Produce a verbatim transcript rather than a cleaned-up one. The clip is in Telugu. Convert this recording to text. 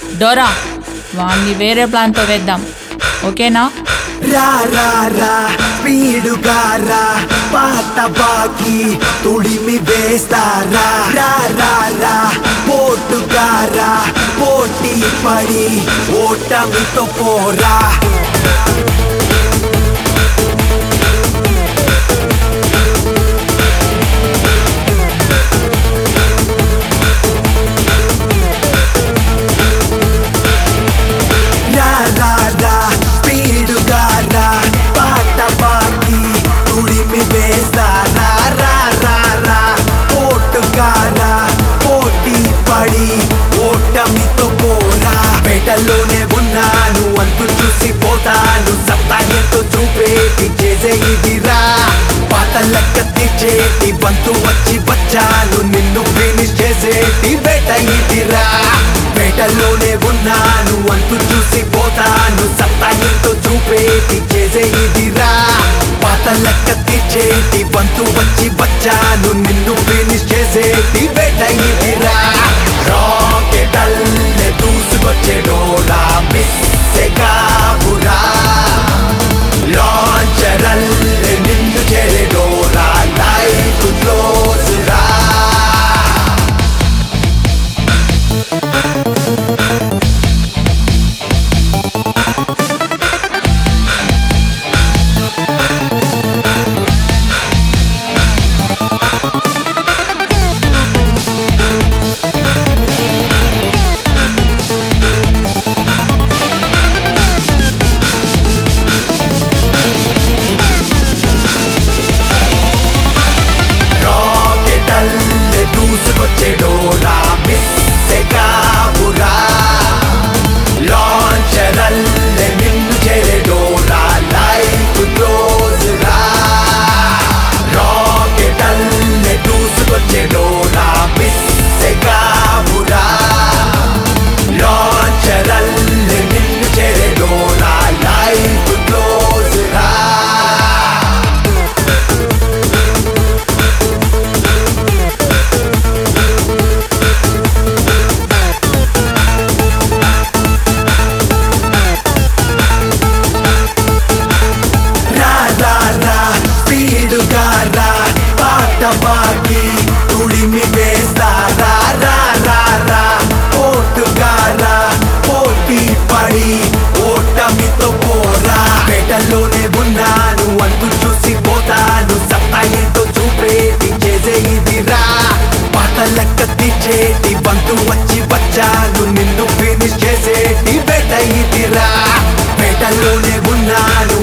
డోరా వాణ్ణి వేరే ప్లాన్తో వేద్దాం, ఓకేనా? రా రా రా స్పీడుగా రా, పాత బాకి తుడిమి వేస్తారా. రా రా రా పోటుగా రా, పోటీ పడి ఓటమితో పోరా. పేటలోనే ఉన్నాను అంటూ చూసి పోతాను, సత్తా ఎంతో చూపేటి చేసే ఇదిరా. పాత లెక్క తీర్చేటి బంతు వచ్చి వచ్చాను, నిన్ను ఫినిష్ చేసేటి బేట ఇదిరా. పేటలోనే ఉన్నాను అంటూ చూసి పోతాను, సత్తా ఎంతో చూపేటి చేసే ఇదిరా. పాత లెక్క తీర్చేటి బంతు వచ్చి వచ్చాను, నిన్ను ఫినిష్ చేసేటి బేట ఇదిరా. రాకెటల్లే దూసుకొచ్చే డోరా, మిస్సెగా బురా. లాంచరల్లే నిన్ను చేరే డోరా, లైఫ్ క్లోజ్ రా. దూసుకొచ్చే డోరా, మిస్సెగా బురా. లాంచరల్లే నిన్ను చేరే డోరా, లైఫ్ క్లోజ్ రా. రాకెటల్లే దూసుకొచ్చే డోరా, మిస్సెగా బురా. లాంచరల్లే నిన్ను చేరే డోరా, లైఫ్ క్లోజ్ రా. బాకి తుడిమి వేస్తారా. రా రా రా పోటుగా రా, పోటీ పడి ఓటమితో పోరా. పేటలోనే ఉన్నాను అంటూ చూసి పోతాను, సత్తా ఏంటో చూపేటి చేసే ఇదిరా. పాత లెక్క తీర్చేటి బంతు వచ్చి వచ్చాను, నిన్ను ఫినిష్ చేసేటి బేట ఇదిరా. పేటలోనే ఉన్నాను